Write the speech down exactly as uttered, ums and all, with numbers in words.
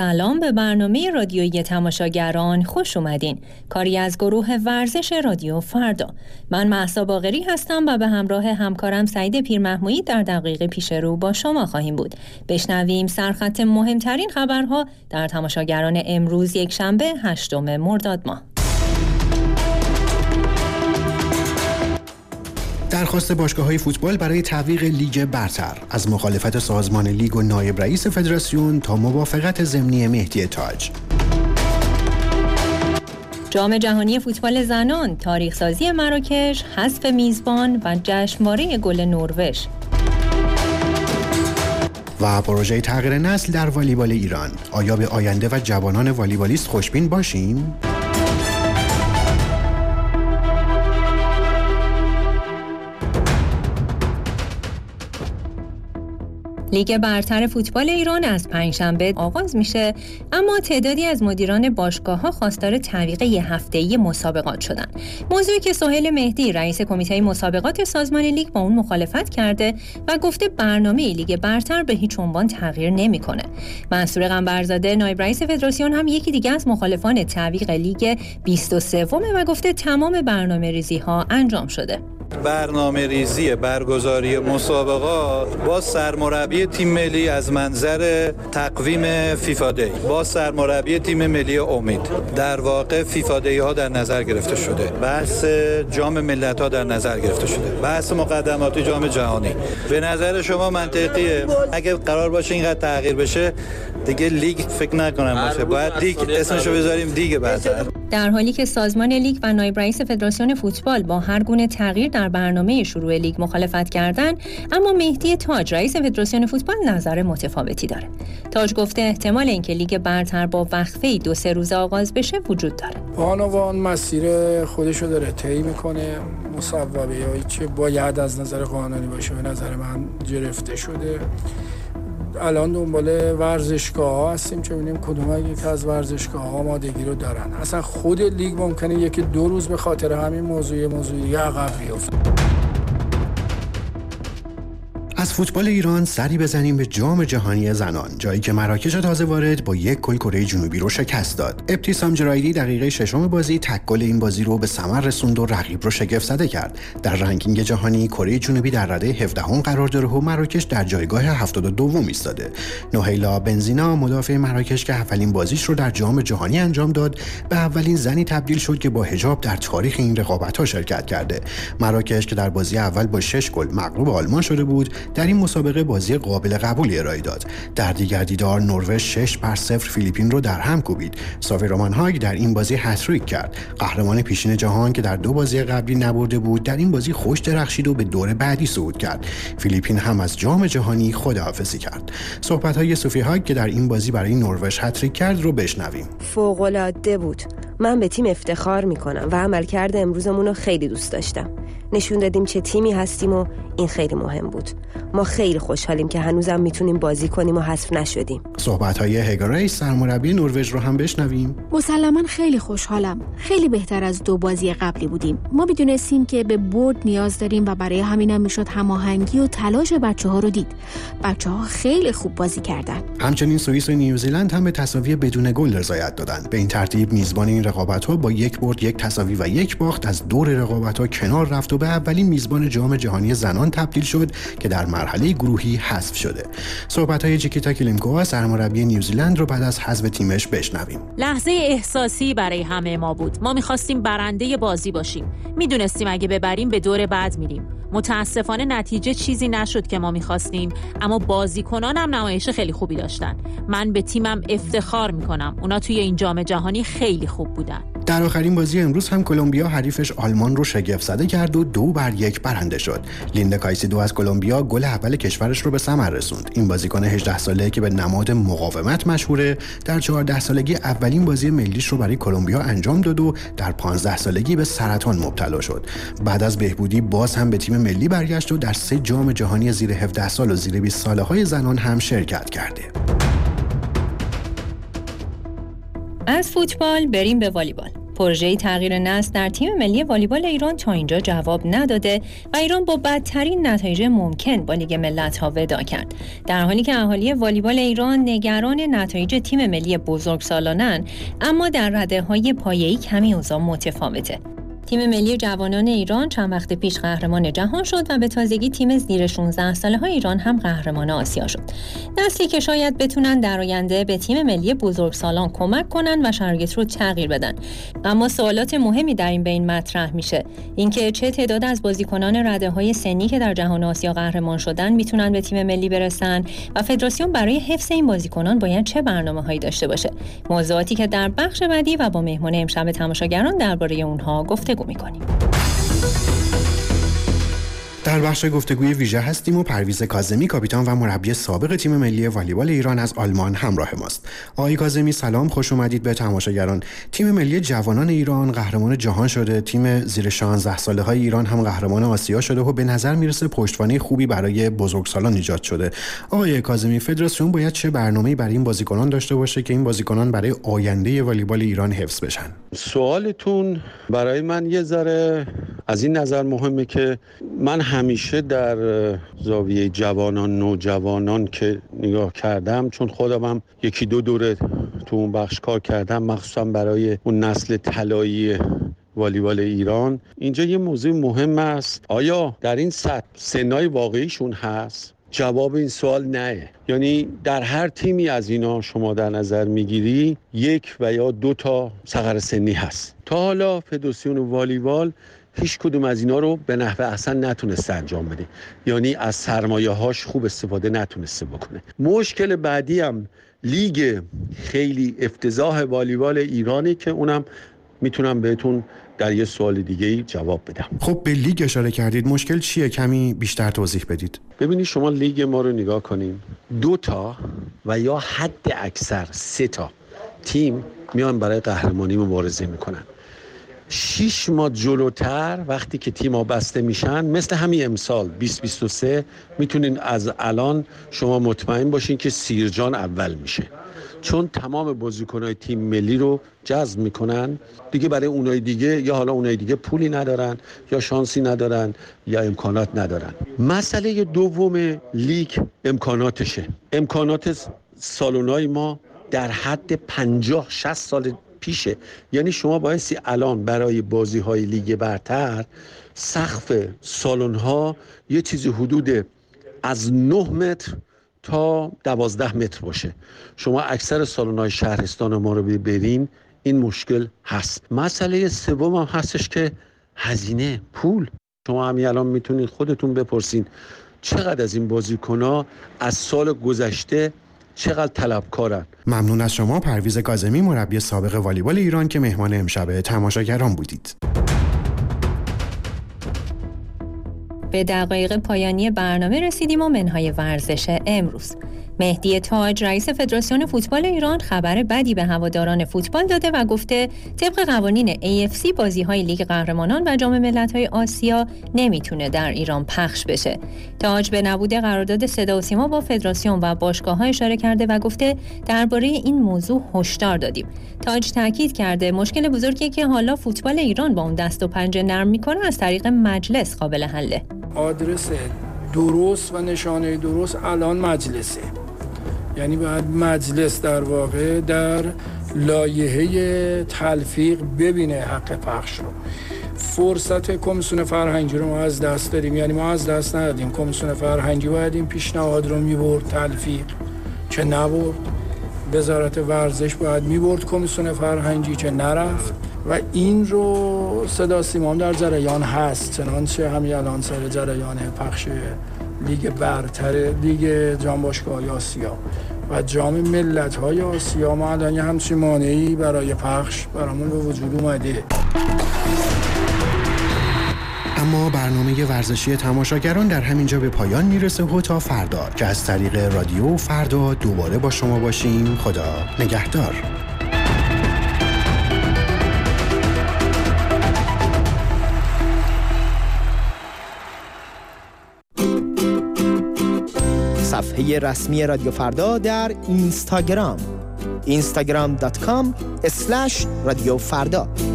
سلام به برنامه رادیویی تماشاگران، خوش اومدین. کاری از گروه ورزش رادیو فردا. من مهسا باقری هستم و به همراه همکارم سعید پیرمحمودی در دقیقه پیش رو با شما خواهیم بود. بشنویم سرخط مهمترین خبرها در تماشاگران امروز یک شنبه هشتم مرداد ماه. درخواست باشگاه‌های فوتبال برای تعویق لیگ برتر، از مخالفت سازمان لیگ و نایب رئیس فدراسیون تا موافقت ضمنی مهدی تاج. جام جهانی فوتبال زنان، تاریخ سازی مراکش، حذف میزبان و جشنواره گل نروژ. و پروژه تغییر نسل در والیبال ایران. آیا به آینده و جوانان والیبالیست خوشبین باشیم؟ لیگ برتر فوتبال ایران از پنجشنبه آغاز میشه، اما تعدادی از مدیران باشگاه‌ها خواستار تعویق یه هفته‌ای مسابقات شدن. موضوعی که سهیل مهدی رئیس کمیته مسابقات سازمان لیگ با اون مخالفت کرده و گفته برنامه لیگ برتر به هیچ عنوان تغییر نمی‌کنه. منصور قنبرزاده نایب رئیس فدراسیون هم یکی دیگه از مخالفان تعویق لیگ بیست و سه و گفته تمام برنامه‌ریزی‌ها انجام شده. برنامه ریزی برگزاری مسابقات با سرمربی تیم ملی از منظر تقویم فیفا دی، با سرمربی تیم ملی امید، در واقع فیفا دی ها در نظر گرفته شده، بحث جام ملت ها در نظر گرفته شده، بحث مقدمات جام جهانی. به نظر شما منطقیه اگه قرار باشه اینقدر تغییر بشه دیگه لیگ فکر نکنم باشه، باید لیگ اسمشو بذاریم دیگه برتر. در حالی که سازمان لیگ و نایب رئیس فدراسیون فوتبال با هر گونه تغییر در برنامه شروع لیگ مخالفت کردند، اما مهدی تاج رئیس فدراسیون فوتبال نظر متفاوتی داره. تاج گفته احتمال اینکه لیگ برتر با وقفه دو سه روزه آغاز بشه وجود داره. بانوان مسیر خودشو داره طی میکنه، مصوبه‌ای چه باید از نظر قانونی باشه به نظر من گرفته شده. الان دنبال ورزشگاه‌ها هستیم چه ببینیم کدوم یک از ورزشگاه‌ها آمادگی رو دارن. اصلا خود لیگ ممکنه یکی دو روز به خاطر همین موضوع موضوعی عقب بیفته. از فوتبال ایران سری بزنیم به جام جهانی زنان، جایی که مراکش تازه وارد با یک گل کره جنوبی رو شکست داد. ابتسام جرایدی دقیقه ششم بازی تک گل این بازی رو به ثمر رسوند و رقیب رو شگفت زده کرد. در رنکینگ جهانی کره جنوبی در رده هفدهم قرار داره و مراکش در جایگاه هفتاد و دو ایستاده. نوهیلا بنزینا مدافع مراکش که اولین بازیش رو در جام جهانی انجام داد، به اولین زنی تبدیل شد که با حجاب در تاریخ این رقابت‌ها شرکت کرده. مراکش که در بازی اول با شش گل مغلوب آلمان شده بود، در این مسابقه بازی قابل قبولی ارائه داد. در دیگر دیدار نروژ شش بر صفر فیلیپین رو در هم کوبید. سافی رومانهاگ در این بازی هتریک کرد. قهرمان پیشین جهان که در دو بازی قبلی نبرده بود، در این بازی خوش درخشید و به دور بعدی صعود کرد. فیلیپین هم از جام جهانی خداحافظی کرد. صحبت‌های سوفی هاگ که در این بازی برای نروژ هتریک کرد رو بشنویم. فوق‌العاده بود. من به تیم افتخار میکنم و عملکرد امروزمون رو خیلی دوست داشتم. نشون دادیم چه تیمی هستیم و این خیلی مهم بود. ما خیلی خوشحالیم که هنوزم میتونیم بازی کنیم و حذف نشدیم. صحبت‌های هگرای سرمربی نروژ رو هم بشنویم. مسلماً خیلی خوشحالم. خیلی بهتر از دو بازی قبلی بودیم. ما میدونستیم که به برد نیاز داریم و برای همینم میشد هماهنگی و تلاش بچه‌ها رو دید. بچه‌ها خیلی خوب بازی کردن. همچنین سوئیس و نیوزیلند هم به تساوی بدون گل رضایت دادند. به این ترتیب میزبان این رقابت‌ها با یک برد، یک تساوی و یک باخت از دور رقابت‌ها کنار رفت و به اولین میزبان جام جهانی زنان تبدیل شد که در مرحله گروهی حذف شده. صحبت‌های جیکیتا کلیمکووا سرمربی نیوزیلند رو بعد از حذف تیمش بشنویم. لحظه احساسی برای همه ما بود. ما می‌خواستیم برنده بازی باشیم. می‌دونستیم اگه ببریم به دور بعد میریم. متاسفانه نتیجه چیزی نشد که ما می‌خواستیم، اما بازیکنانم نمایش خیلی خوبی داشتن. من به تیمم افتخار می‌کنم. اونا توی این جام جهانی خیلی خوب بودن. در آخرین بازی امروز هم کلمبیا حریفش آلمان رو شگفت زده کرد و دو بر یک برنده شد. لیندا کایسیدو از کلمبیا گل اول کشورش رو به ثمر رسوند. این بازیکن هجده ساله که به نماد مقاومت مشهوره، در چهارده سالگی اولین بازی ملیش رو برای کلمبیا انجام داد و در پانزده سالگی به سرطان مبتلا شد. بعد از بهبودی باز هم به تیم ملی برگشت و در سه جام جهانی زیر هفده سال و زیر بیست ساله‌های زنان هم شرکت کرده. از فوتبال بریم به والیبال. پروژه تغییر نسل در تیم ملی والیبال ایران تا اینجا جواب نداده و ایران با بدترین نتایج ممکن با لیگ ملت‌ها وداع کرد. در حالی که اهالی والیبال ایران نگران نتایج تیم ملی بزرگسالانن، اما در رده‌های پایه‌ای کمی اوضاع متفاوته. تیم ملی جوانان ایران چند وقت پیش قهرمان جهان شد و به تازگی تیم زیر شانزده ساله های ایران هم قهرمان آسیا شد. نسلی که شاید بتونن در آینده به تیم ملی بزرگسالان کمک کنن و شرایط رو تغییر بدن. اما سوالات مهمی در این بین مطرح میشه. اینکه چه تعداد از بازیکنان رده‌های سنی که در جهان آسیا قهرمان شدن میتونن به تیم ملی برسن و فدراسیون برای حفظ این بازیکنان باید چه برنامه‌هایی داشته باشه. موضوعاتی که در بخش بعدی و با مهمان امشب تماشاگران درباره اونها گفتگو می‌کنیم. در بخش گفتگوی ویژه هستیم و پرویز کاظمی، کاپیتان و مربی سابق تیم ملی والیبال ایران از آلمان همراه ماست. آقای کاظمی سلام، خوش اومدید به تماشاگران. تیم ملی جوانان ایران قهرمان جهان شده، تیم زیر شانزده ساله های ایران هم قهرمان آسیا شده و به نظر میرسه پشتوانه خوبی برای بزرگسالان ایجاد شده. آقای کاظمی، فدراسیون باید چه برنامه‌ای برای این بازیکنان داشته باشه که این بازیکنان برای آینده والیبال ایران حفظ بشن؟ سوالتون برای من یه ذره از این نظر مهمه که من همیشه در زاویه جوانان نوجوانان که نگاه کردم، چون خودم هم یکی دو دوره تو اون بخش کار کردم مخصوصا برای اون نسل طلایی والیبال ایران، اینجا یه موضوع مهم است. آیا در این سطح سنای واقعیشون هست؟ جواب این سوال نه. یعنی در هر تیمی از اینا شما در نظر میگیری یک و یا دو تا صغر سنی هست. تا حالا فدراسیون والیبال هیچ کدوم از اینا رو به نحو احسن نتونسته انجام بده، یعنی از سرمایه هاش خوب استفاده نتونسته بکنه. مشکل بعدی هم لیگ خیلی افتضاح والیبال ایرانی که اونم میتونم بهتون در یه سوال دیگه جواب بدم. خب به لیگ اشاره کردید، مشکل چیه؟ کمی بیشتر توضیح بدید. ببینید شما لیگ ما رو نگاه کنیم، دو تا و یا حد اکثر سه تا تیم میان برای قهرمانی مبارزه میکنن. شش ماه جلوتر وقتی که تیم‌ها بسته میشن، مثل همین امسال بیست بیست و سه، میتونین از الان شما مطمئن باشین که سیرجان اول میشه، چون تمام بازیکن‌های تیم ملی رو جذب میکنن دیگه. برای اونای دیگه یا حالا اونای دیگه پولی ندارن یا شانسی ندارن یا امکانات ندارن. مسئله دوم لیگ امکاناتشه. امکانات سالن‌های ما در حد پنجاه شصت سال پیشه. یعنی شما بایستی الان برای بازی‌های لیگ برتر سقف سالن‌ها یه چیزی حدود از نه متر تا دوازده متر باشه. شما اکثر سالن‌های شهرستان ما رو برین، این مشکل هست. مسئله سوم هم هستش که هزینه، پول. شما همین الان میتونید خودتون بپرسین چقدر از این بازیکن‌ها از سال گذشته چقدر طلبکارن. ممنون از شما پرویز کاظمی، مربی سابق والیبال ایران که مهمان امشب تماشاگران بودید. به دقایق پایانی برنامه رسیدیم و منهای ورزش امروز. مهدی تاج رئیس فدراسیون فوتبال ایران خبر بدی به هواداران فوتبال داده و گفته طبق قوانین ای اف سی بازی‌های لیگ قهرمانان و جام ملت‌های آسیا نمیتونه در ایران پخش بشه. تاج به نبود قرارداد صدا و سیما با فدراسیون و باشگاه‌ها اشاره کرده و گفته درباره این موضوع هشدار دادیم. تاج تاکید کرده مشکل بزرگی که حالا فوتبال ایران با اون دست و پنجه نرم میکنه از طریق مجلس قابل حله. آدرس درست و نشانه درست الان مجلسه، یعنی باید مجلس در واقع در لایحه تلفیق ببینه حق پخش رو. فرصت کمیسیون فرهنگی رو ما از دست دادیم، یعنی ما از دست ندادیم. کمیسیون فرهنگی باید این پیشنهاد رو میبرد تلفیق، چه نبرد. وزارت ورزش باید میبرد کمیسیون فرهنگی، چه نرفت. و این رو صدا سیما هم در جریان هست، چنانچه همین الان سر جریان پخش لیگ برتر، لیگ جام باشگاه‌های آسیا و جام ملت‌های آسیا ما الان یه همچین مانعی برای پخش برامون به وجود اومده. اما برنامه ورزشی تماشاگران در همینجا به پایان میرسه و تا فردا که از طریق رادیو فردا دوباره با شما باشیم. خدا نگهدار. صفحه رسمی رادیو فردا در اینستاگرام اینستاگرام دات کام اسلش رادیو فردا.